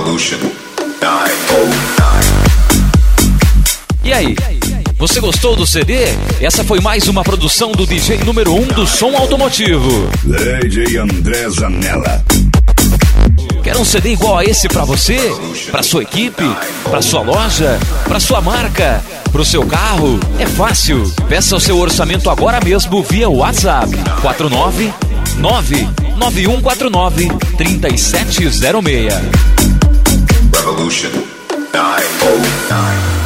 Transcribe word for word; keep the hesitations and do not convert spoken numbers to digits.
Revolution nove zero nove. E aí, você gostou do C D? Essa foi mais uma produção do D J número um do som automotivo, D J André Zanella. Quer um C D igual a esse pra você? Pra sua equipe? Pra sua loja? Pra sua marca? Pro seu carro? É fácil. Peça o seu orçamento agora mesmo via WhatsApp quatro nove nove nove um quatro nove três sete zero seis. Revolution nove zero nove.